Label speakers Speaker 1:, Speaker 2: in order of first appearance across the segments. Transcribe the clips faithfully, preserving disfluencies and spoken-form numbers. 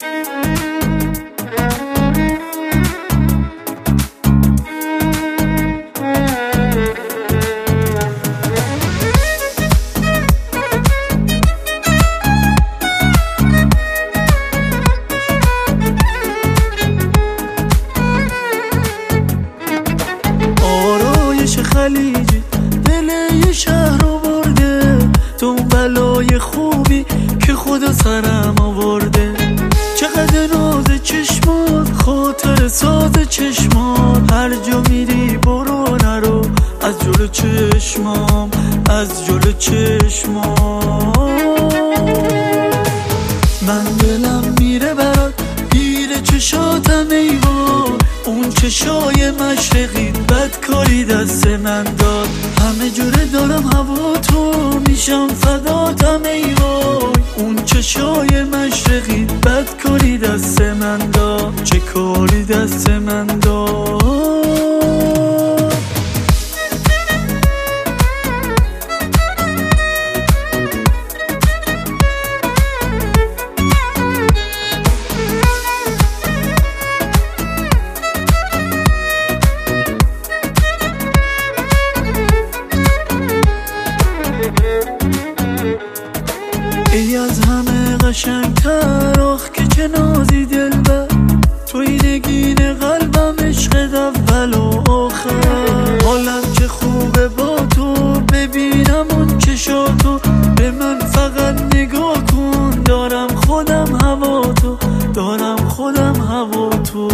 Speaker 1: خلیجی دل یه شهر رو برده، تو بلای خوبی که خدا سرم آورده. چقدر ناز چشمات، خاطر ساز چشمات، هر جا میری برو نرو از جلو چشمام، از جلو چشمام. من دلم میره برات، گیر چشاتم ایوان، اون چشای مشرقی بدکاری دست من داد. همه جوره دارم هوا تو، میشم فداتم ای وای. اون چشای مشرقی بدکاری دست من داد، چه کاری دست من داد. ای از همه قشنگتر، آخ که چه نازی دلبر، توی نگین قلبم عشقت اول و آخر. حالم چه خوبه با تو، ببینم اون چشاتو، به من فقط نگاه کن، دارم خودم هوا تو، دارم خودم هوا تو.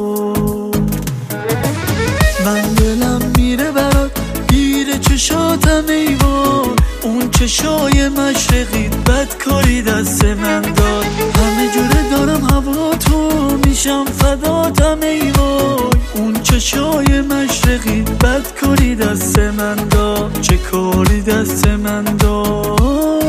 Speaker 1: من دلم میره برات، گیر چشاتم ایوان، اون چشای مشرقی بدکاری دست من داد. همه جوره دارم هوا تو، میشم فداتم ای وای. اون چشای مشرقی بدکاری دست من داد، چه کاری دست من داد.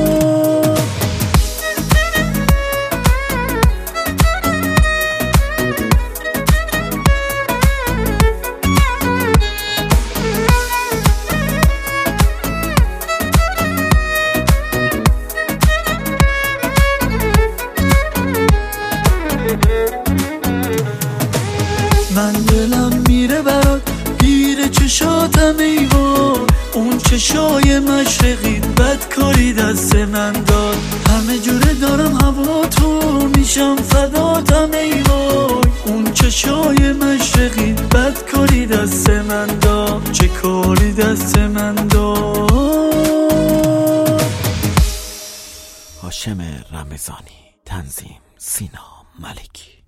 Speaker 1: من دلم میره برات، گیر چشاتم ایوان، اون چشای مشرقی بدکاری دست من داد. همه جوره دارم هوا تو، میشم فداتم ای وای. اون چشای مشرقی بدکاری دست من داد، چه کاری دست من داد.
Speaker 2: هاشم رمضانی، تنظیم سینا ملکی.